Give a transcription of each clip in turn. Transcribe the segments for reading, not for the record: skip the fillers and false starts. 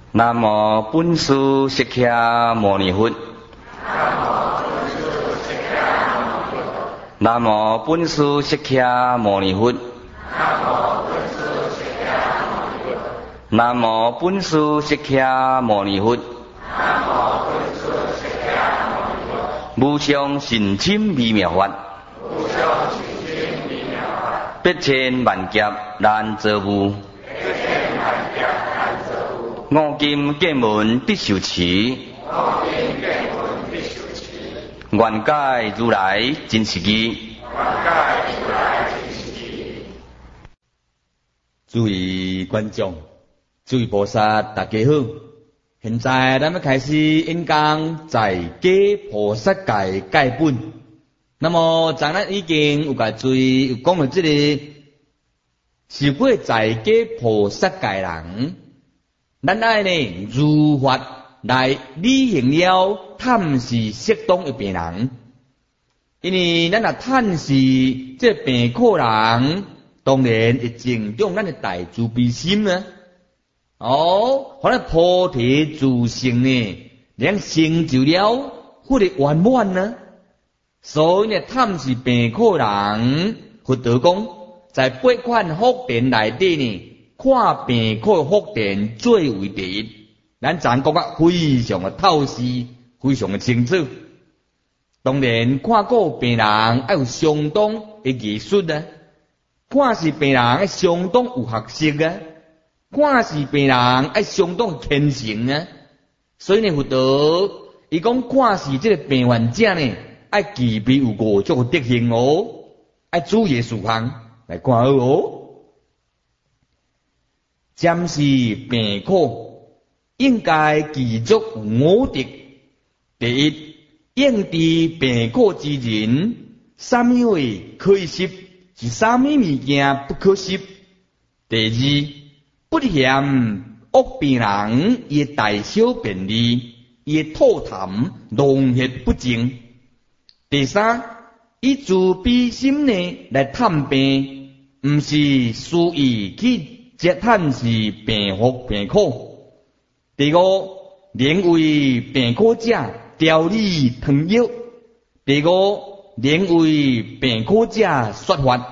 南无本师释迦牟尼佛。南无本师释迦牟尼佛。南无本师释迦牟尼佛。无上甚深微妙法，百千万劫难遭遇。五金见闻必受持，愿解如来真实义。诸位观众，诸位菩萨，大家好！现在咱们开始演讲在家菩萨戒戒本。那么咱已经有甲注意讲到这个受过在家菩萨戒人，咱爱呢如法来履行了探视适当的病人，因为咱若探视这病苦人，当然会增长咱的大慈悲心啊。好像菩提自性呢，能成就了佛的圆满呢。所以呢，探视病苦人，佛陀讲，在八款福田内底呢，看病苦福田最为第一。咱讲啊，非常的透视，非常的清楚。当然，看过病人要有相当的技术啊，看视病人要相当有学识啊。看视病人要相当虔诚啊，所以呢，佛陀伊讲看视这个病患者呢，要具备有五种的德行哦，要注意事项来看好哦。暂时病苦应该记住五德：第一，应治病苦之人，什么话可以食，是什么物件不可食；第二，不嫌恶病人伊大小便利，伊吐痰弄血不净。第三，以慈悲心呢来探病，毋是私意去接探视病福病苦。第五，能为病苦者调理汤药。第五，能为病苦者说法。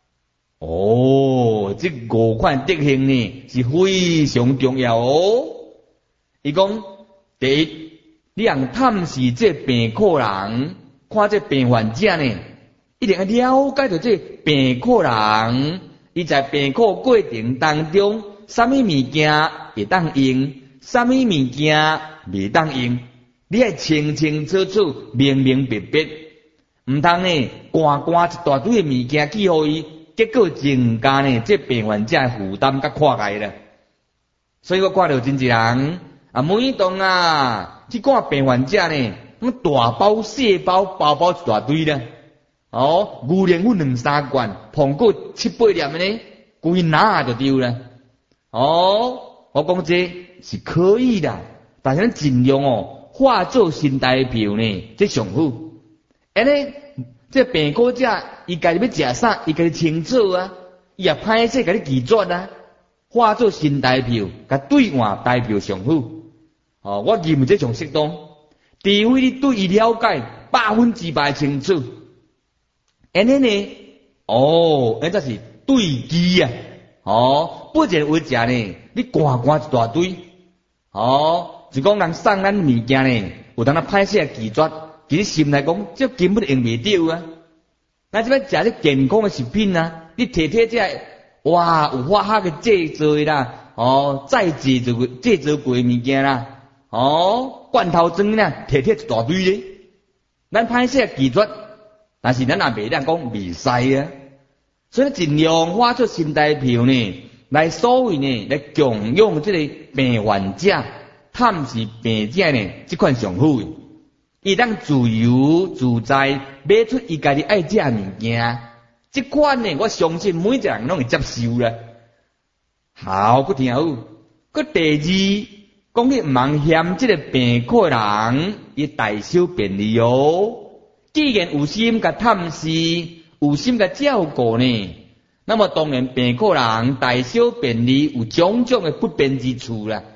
这五款德行呢是非常重要哦。伊讲第一，你让探视这病苦人，看这病患者呢，一定要了解到这病苦人，伊在病苦过程当中，什么物件会当用，什么物件未当用，你要清清楚楚、明明白白，唔通呢赶一大堆的物件去互伊。结果增加呢，这病患者负担甲看开了。所以我看到真济人每当去看病患者呢，大包小包，包包一大堆啦。牛奶粉2-3罐，碰过7-8粒的呢，规拿就丢了。我讲这是可以的，但是咱尽量化作身代票呢，这上好。这病苦者，伊家己要食啥，伊家己清楚啊，伊也歹势甲你拒绝啊，化作新代表，甲对换代表上好。我认为这种适当，除非你对伊了解100%清楚，安尼呢，这是对机啊，不然为食呢，你赶一大堆，就讲人送咱物件呢，有当歹势拒绝。其实心来讲，这根本用袂着啊！咱这边食这健康的食品啊，你摕这有化学的制作啦，再制作过的物件啦，罐头装啦，摕一大堆咧。咱歹势拒绝，但是咱也袂当讲袂使啊。所以尽量花出新代票呢，来所谓呢来供养这个病患者、探视病者呢，这款上好的。伊当自由自在买出伊家己爱食物件，这款呢，我相信每一个人拢会接受啦。好，佫听好。佫第二，讲你毋通嫌这个病苦人伊大小便利哦。既然有心甲探视，有心甲照顾呢，那么当然病苦人大小便利有种种的不便之处啦。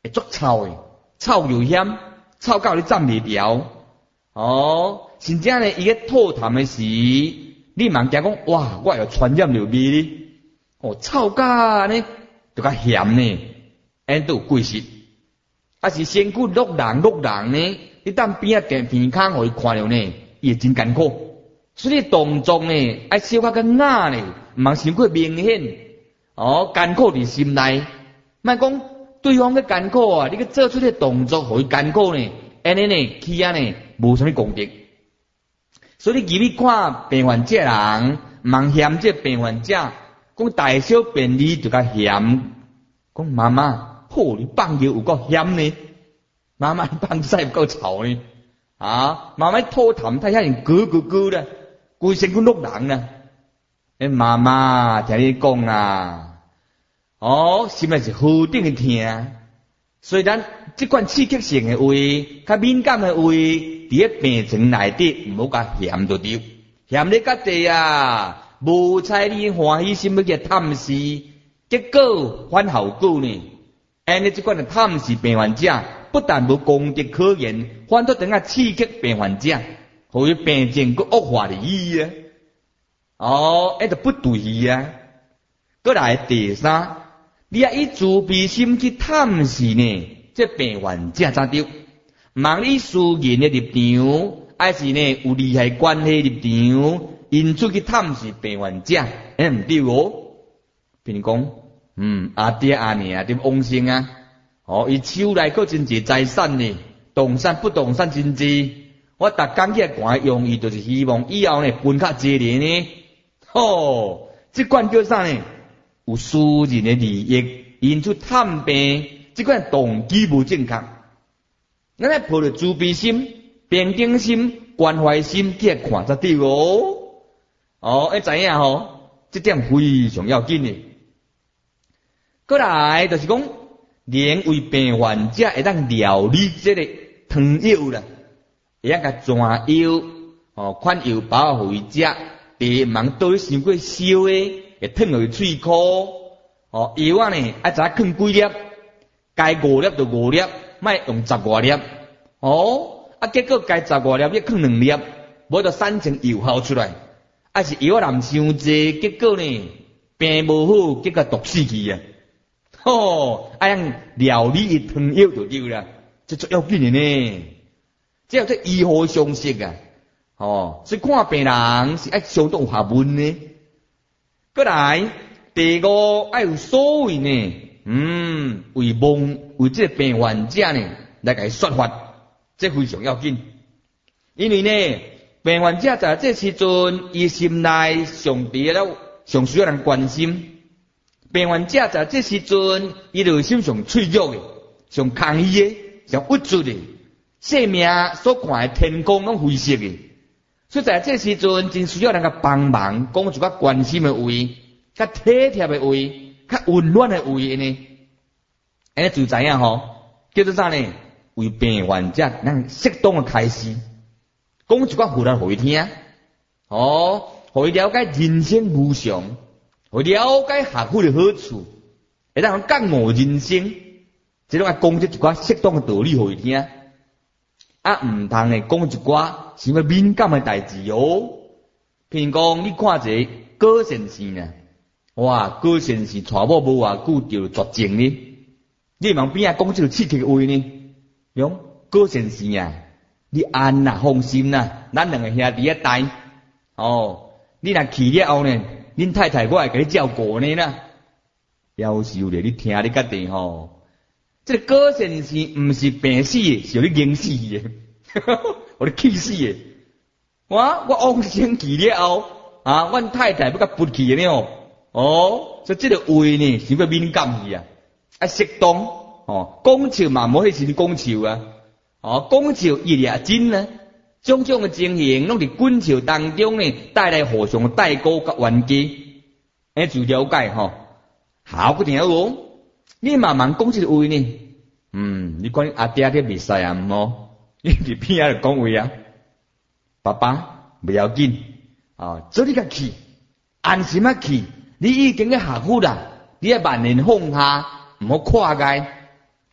会足臭诶，臭又咸，臭到你站袂牢。哦，甚至呢，伊个吐痰诶时，你茫惊讲，哇，我又传染着味咧。哦，臭甲呢，就较咸呢，因都有贵实。啊是身躯落人呢，你当边仔电鼻孔互伊看着呢，伊会真艰苦。所以动作呢，爱小可较雅呢，毋通伤过明显。哦，艰苦伫心内，莫讲对方个艰苦啊，你个做出个动作互伊艰苦呢，安尼呢，起啊呢，无啥物功德。所以你入去看病患者人，茫嫌这病患者，讲大小便利就较嫌，讲妈妈，好你放尿有够咸呢，妈妈放屎有够臭呢，啊，妈妈吐痰太遐尼咕啦，规身躯落人啦，妈妈听你讲啦，哦，心内是好顶的听，所以咱即款刺激性的位，较敏感的位，伫个病床内底，毋好甲嫌着对，嫌你较济啊，无采你欢喜心要去探视，结果反效果呢？安尼即款的探视病患者，不但无功德可言，反倒等下刺激病患者，互伊病情佫恶化哩啊！哦，迄就不对啊！佫来第三，你要以慈悲心去探视呢，这病患者才对。茫以私人的立场，还是呢有利害关系立场，因出去探视病患者，毋对哦。比如讲，阿爹阿娘对往生啊，哦，伊手内佫真侪财产呢，动产不动产真侪。我逐工去看用意，就是希望以后呢分较侪年呢。哦，即款叫啥呢？有私人的利益，因出探病，即款动机无正确。咱来抱着慈悲心、平等心、关怀心去看才对哦。哦，要知影吼，这点非常要紧的。过来就是讲，连为病患者会当料理这个汤药啦，会当甲转药，哦，款药包互伊食，第忙倒去伤过烧的，会烫落去喙壳。哦，药啊呢，爱知影放几粒，该5粒就5粒，莫用10外粒。哦，啊，结果该10外粒，要放2粒，无就产生药效出来。啊是药含伤济，结果呢病无好，结果毒死去啊！吼，用料理伊汤药就对啦，这足要紧的呢。这有这医学常识啊！哦，所以看病人是爱相当有学问呢。过来，第5爱有所谓呢，为这病患者呢来甲伊说法，这非常要紧。因为呢，病患者在这时阵，伊心内上需要人关心。病患者在这时阵，伊内心上脆弱的、上抗议的、上郁卒的，生命所看的天空拢灰色的，所以在这时阵，真需要人甲帮忙，讲一个关心的话，较体贴的话，较温暖的话呢。安尼就知影吼，叫做啥呢？为病患者咱适当的开示，讲一个互人互伊听，哦，互伊了解人生无常。我了解学佛的好处，会当感悟人生，即种讲这一寡适当的道理互伊听，啊，毋通呢讲一寡什么敏感的代志哦。譬如讲，你看一个郭先生呢，哇，郭先生娶某无偌久就绝情呢，你茫边仔讲这个刺激的话呢？用郭先生啊，你安啦，放心啦，咱两个兄弟一代，哦，你若去了后呢？恁太太我会甲你照顾呢啦，夭寿咧！你听你决定吼，这个郭先生毋是病死的，是互你硬死的，互你气死的。我往生去了后，啊，阮太太要甲拔去的呢哦，所以这个话呢，是要敏感去啊，啊适当哦，讲笑嘛，无迄时你讲笑啊，哦，讲笑伊也真呢。种种的情形，拢伫滚笑当中呢，带来互相的代沟甲冤家，哎，就了解吼。好，不听哦，你慢慢讲这个话呢，你讲阿爹袂使啊，喏，你伫边仔就讲话啊，爸爸不要紧啊，做你家去，安心啊去，你已经去学佛啦，你要万年放下，唔好跨界，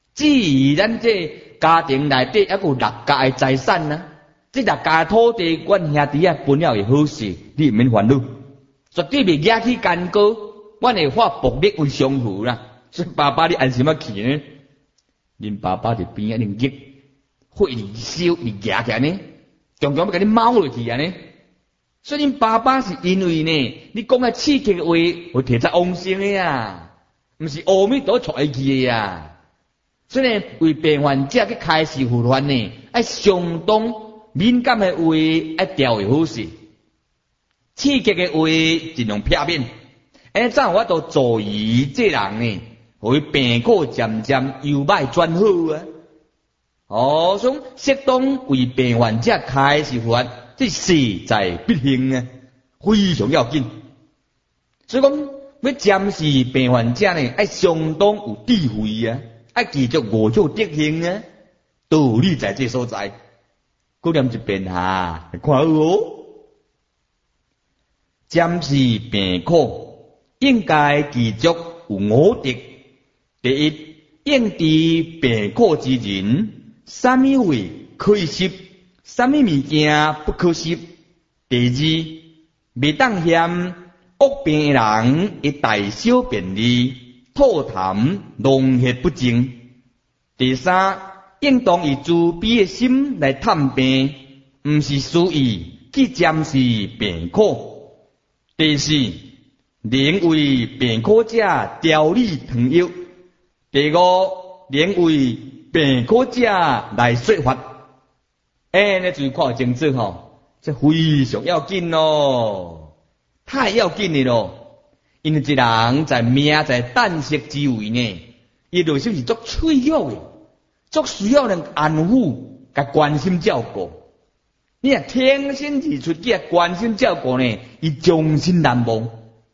至于咱这家庭内底还有6家的财产呢，这6家土地，阮兄弟啊分了会好势，你毋免烦恼，绝对袂惹起干戈，阮会化薄力为相符啦。所以爸爸你安心啊去呢？恁爸爸伫边啊，恁激火你烧你夹起来呢，常常要甲你猫落去啊呢。所以恁爸爸是因为呢，你讲个刺激的话，会摕在往生的啊，毋是阿弥陀出去的啊。所以呢，为病患者去开示护患呢，爱相当敏感的话，爱调为好势。刺激的话尽量避免。怎样我都助伊这人呢，互伊病苦渐渐由歹转好啊。所以适当为病患者开示护患，这势在必行啊，非常要紧。所以讲要暂时病患者呢，爱相当有智慧啊。爱记住5种德行啊，道理在这所在。过念一遍哈，看好哦。暂时病苦，应该记住有5德。第一，应知病苦之人，什么话可以食，什么物件不可食。第二，袂当嫌恶病的人一大小便利。吐痰弄血不净。第三，应当以慈悲的心来探病，毋是私意去暂时病苦。第四，能为病苦者调理汤药。第五，能为病苦者来说法。你注意看清楚吼，这非常要紧咯，太要紧的咯。因为一人在命在旦夕之位呢，伊内心是足脆弱的，足需要人安抚、甲关心照顾。你若天生而出去关心照顾呢，伊终身难忘。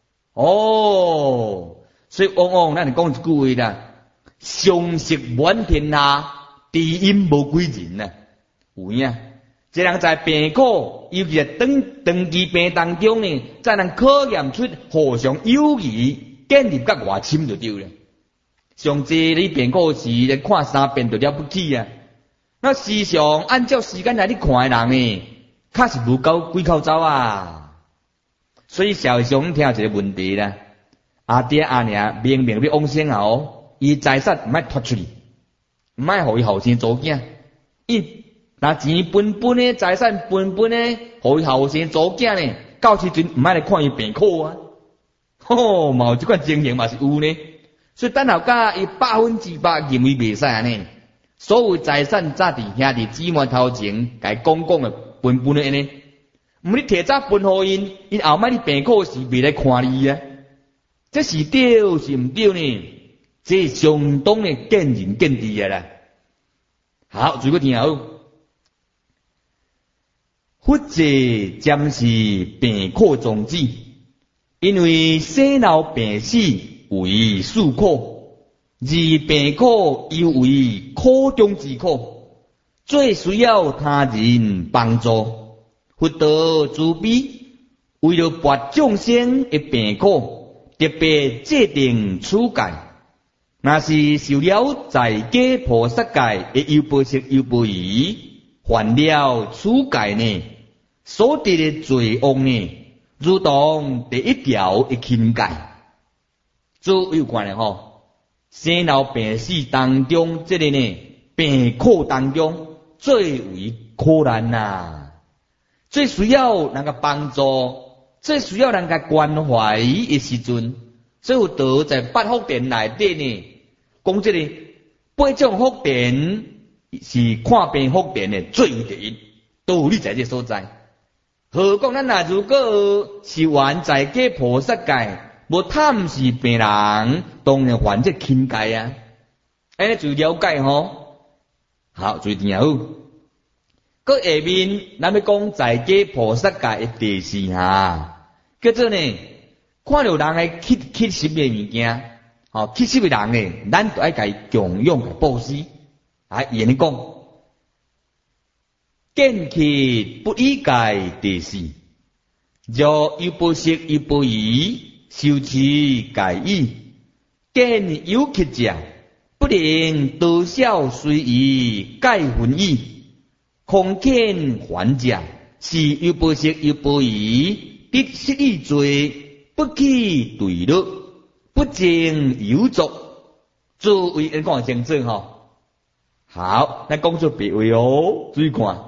所以往往咱讲一句话啦，常识满天下，知音无几人啊。有影。一人在病苦，尤其是长期病当中呢，才能考验出互相友谊建立甲偌深就对了。上济你病苦时，你看3遍就了不起啊。那时常按照时间来你看的人呢，确实无够几口走啊。所以社会上听一个问题啦，阿爹阿娘明明要往生后，伊财产唔爱脱出去，唔爱互伊后生做囝，那钱分的财产分的，互伊后生做囝呢，到时阵唔爱来看伊病苦啊。嘛有这款情形嘛是有呢。所以等候甲伊100%认为袂使安尼，所有财产早伫兄弟姊妹头前，甲伊讲的分的安尼。毋你提早分互因，因后摆你病苦时袂来看你啊。这是对是毋对呢？这相当的见仁见智啊啦。好，如果听好。佛者暂时病苦终止，因为生老病死为事苦，而病苦又为苦中之苦，最需要他人帮助。佛道慈悲，为了拔众生的病苦，特别制定处戒。若是受了在家菩萨戒的优婆塞优婆夷，犯了处戒呢，所得的罪恶呢，如同第1条的轻戒。做有关的生老病死当中，这个呢病苦当中最为苦难呐，最需要人家帮助，最需要人家关怀的时阵，所以有道在8福殿内底呢，讲这个8种福殿是看病福殿的最第一，道理在这所在。何况咱如果是还在家菩萨戒，无探视病人，当然犯这轻戒啊。就了解好，注意听好。搁下面咱要讲在家菩萨戒的第4项，叫做呢，看到人的乞食的物件，乞食的人呢，咱就爱甲伊供养甲布施。伊讲。见其不依戒第4，若优婆塞优婆夷受持戒语，见有乞者，不不能多少随意盖分意，空见还者，是又不识又不疑，得失意罪，不起对乐，不正有作，作为人讲正正吼。好，咱讲出别位哦，注意看。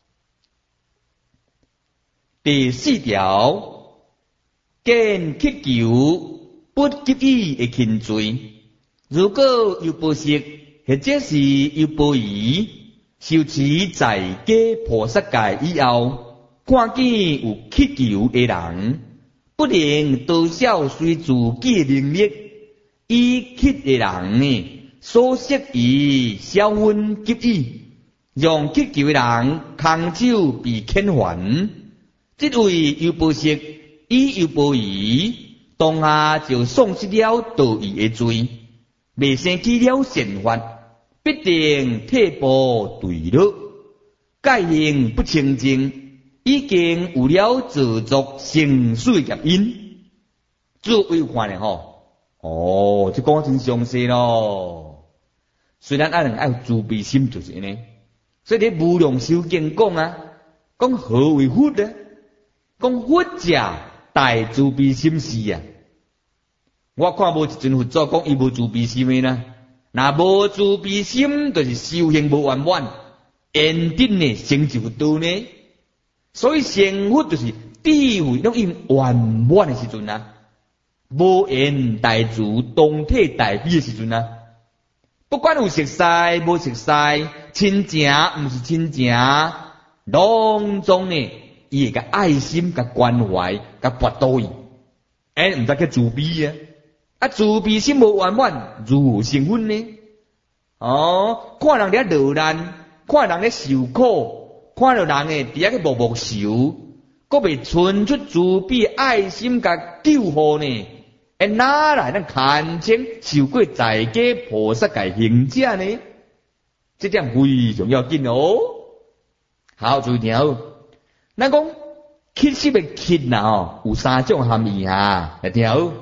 第4条，见乞求不给予的轻罪，如果有不识或者是有不疑，受持在家菩萨戒以后，看见有乞求的人，不能多少随自己的能力，以乞的人呢，所识以小分给予，让乞求的人空手被遣还。这位有不识，伊有不疑，当下就丧失了道义的罪，未生起了善法，必定退步对乐，戒行不清净，已经有了自作成水业因。做为看咧吼，哦，这讲真详细咯。虽然爱有慈悲心就是呢，所以你无量寿经讲啊，讲何为佛呢？讲佛者大慈悲心是啊。我看无一尊佛祖讲伊无慈悲心的呢。若无慈悲心，就是修行无圆满，缘定呢成就道呢。所以成佛就是智慧拢用圆满的时阵啊，无缘大慈，同体大悲的时阵啊。不管有熟悉无熟悉，亲情毋是亲情，拢总呢。伊会甲爱心、甲关怀、甲博导伊，毋知叫慈悲啊！啊，慈悲心无圆满，如何成佛呢？哦，看人咧落难，看人咧受苦，看到人诶伫遐个默默受，阁未存出慈悲爱心甲救护呢？哪来咱堪称受过在家菩萨戒行者呢？这点非常要紧哦。好，注意听好。咱讲乞食的乞呐有3种含义哈，来听好。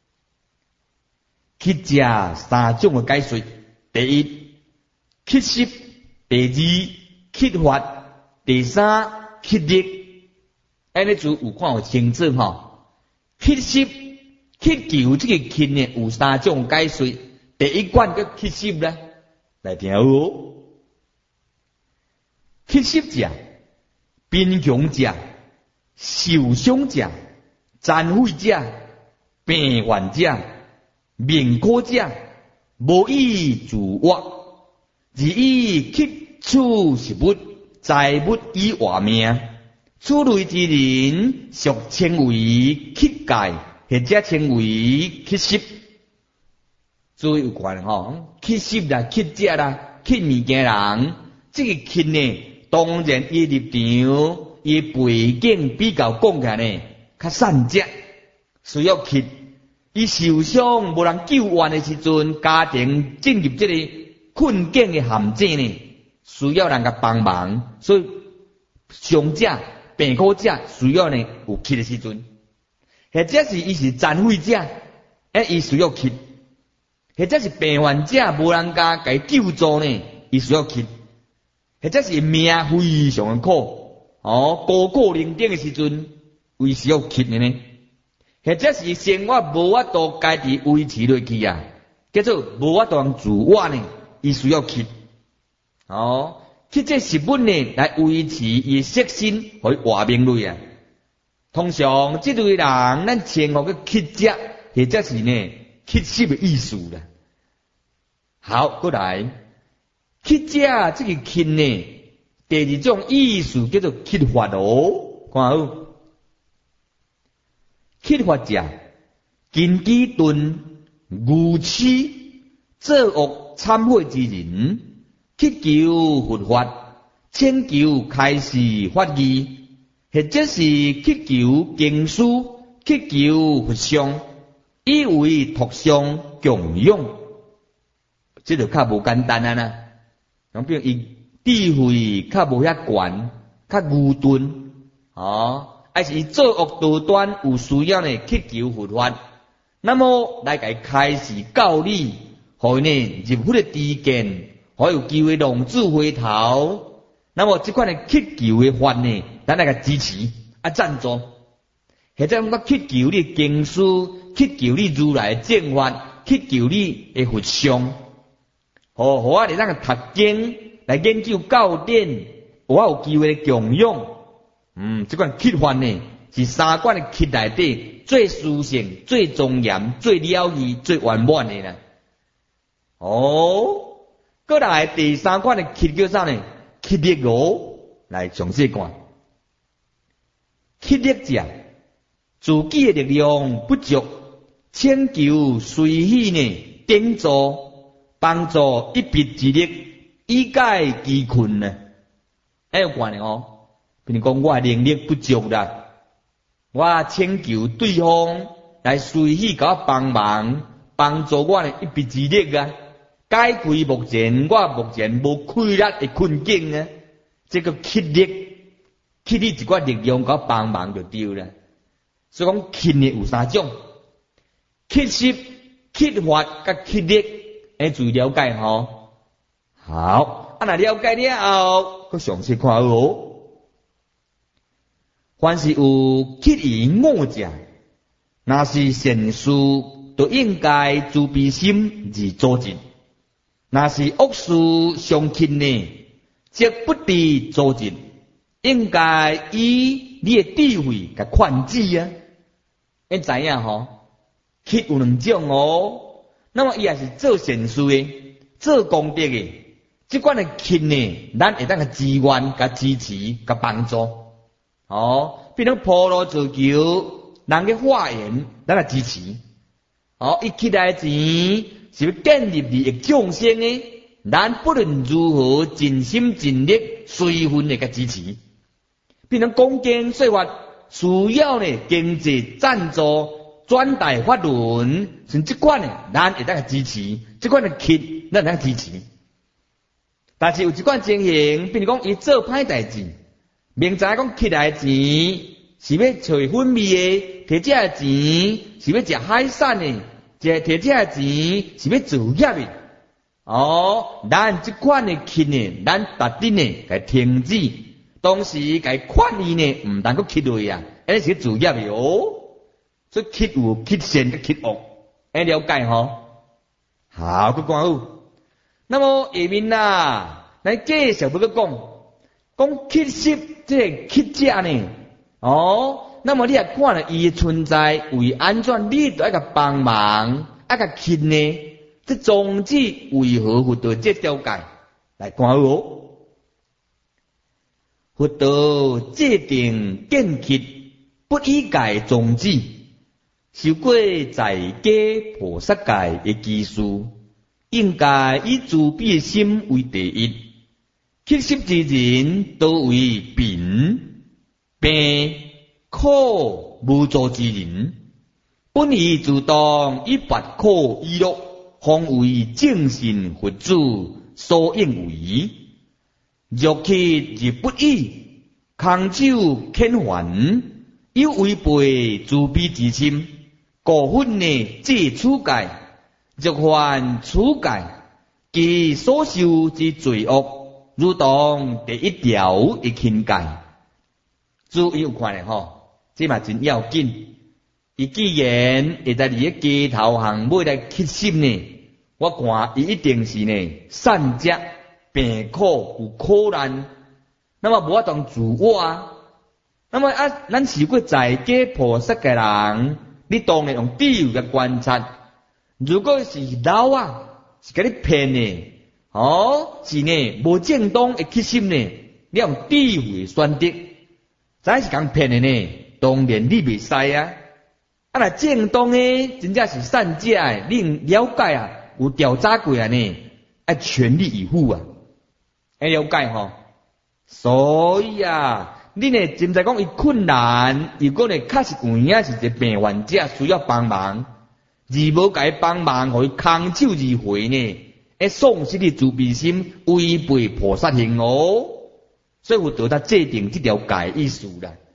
乞者3种的解说：第一，乞食；第2，乞法；第3，乞力。安尼就有看有清楚吼。乞食、乞求这个乞呢有3种解说。第一款叫乞食啦，来听好哦。乞食者。贫穷者、受伤者、残废者、病患者、命苦者，无以自活，而以乞取食物、财物以活命。此类之人，俗称为乞丐，或者称为乞食。注意有看吼，乞食啦、乞者啦、乞物件人，这个乞呢？当然，伊立场、伊背景比较讲起来呢，较善者，需要乞。伊受伤无人救援的时阵，家庭进入这个困境的陷阱呢，需要人家帮忙。所以，伤者、病苦者需要呢有乞的时阵，或者是伊是残废者，伊需要乞；或者是病患者无人家给救助呢，伊需要乞。或者是命非常的苦，高苦伶仃的时阵，为需要乞的呢？或者是生活无法度家己维持落去啊，叫做无法度自活呢，伊需要乞。乞这食物呢来维持伊色身和活命类啊。通常这类人，咱称呼个乞者，或者是呢乞食的意思啦。好，过来。乞者这个乞呢，第2种意思叫做乞法哦，看好。乞法者，根基钝、愚痴、作恶忏悔之人，乞求佛法，请求开示法义，或者是乞求经书，乞求佛像，以为托相供养，这就较无简单啊呐。比如伊智慧较无遐悬，较愚钝，还是伊作恶多端有需要呢，乞求佛法，那么来给开示教理， 互因呢入迄个知见，可有机会浪子回头。那么这款的乞求的法呢，咱来个支持赞助，或者我乞求你经书，乞求你如来正法，乞求你的佛像，互我哋咱个读经来研究教典，我有机会供养。这款乞法呢，是三款的乞内底最殊胜、最庄严、最了义、最圆满的啦。过来第三款的乞叫啥呢？乞力来详细看。乞力者，自己的力量不足，请求随喜呢顶助帮助一臂之力，以解其困呢。有关的比如讲我能力不足啦，我请求对方来随喜给我帮忙，帮助我的一臂之力啊，解开目前无开力的困境啊。这个乞力一寡力量给我帮忙就对了。所以讲乞呢有三种，乞识、乞法甲乞力，注意了解吼。好，若了解了后，佮详细看凡是有乞言恶者，若是善事，就应该慈悲心而组织；若是恶事相乞呢，则不得组织。应该以你的智慧甲劝止啊！知影乞有两种那么伊也是做善事的，做功德的。这款的乞呢，咱会当个支援、甲支持、甲帮助。比如普罗自求，人嘅化缘，咱来支持。伊乞来钱是要建立利益众生的，咱不论如何尽心尽力，随分的甲支持。比如讲经说法，需要呢经济赞助、转达法轮，像这款呢，咱会当个支持。这款的乞，咱会当支持。但是有一款情形，比如讲伊做歹代志。明知讲乞来钱是要找粉味的，摕这钱是要食海产的，摕这钱是要造业的。咱这款的乞呢，咱特定呢该停止，同时该劝伊呢，唔当个乞类啊，那是造业的所以乞有乞善跟乞恶，了解好，佮讲好。那么下面咱继续要佮讲乞识这个乞者呢，那么你也看了伊的存在为安怎，你都要甲帮忙，甲乞呢？这宗旨为何佛道这条界来看佛道制定见乞，不以界宗旨，受过在家菩萨界的基础，应该以慈悲的心为第一。乞识之人都为贫病苦无助之人，本意自当以拔苦以乐，方为正信佛祖所应为。若乞而不依，空手遣还，有违背慈悲之心，故分呢这处界，若犯处界，其所受之罪恶，如同第一条的境界。注意有看咧这嘛真要紧。伊既然会在你的街头巷尾来乞识呢，我看伊一定是呢善者病苦有苦难，那么无法当自我。那么咱是过在家菩萨嘅人，你当然用智慧嘅观察。如果是老是给你骗呢？是呢，无正当的乞识呢，你用智慧选择，咱是讲骗的呢，当然你袂使啊。若正当的，真正是善者的，你了解有调查过呢，全力以赴了解所以你呢，真在讲伊困难，如果呢，确实有影是一个病患者需要帮忙，而无甲伊帮忙，互伊空手而回呢？丧失你慈悲心，违背菩萨行所以佛道他制定这条界意思啦。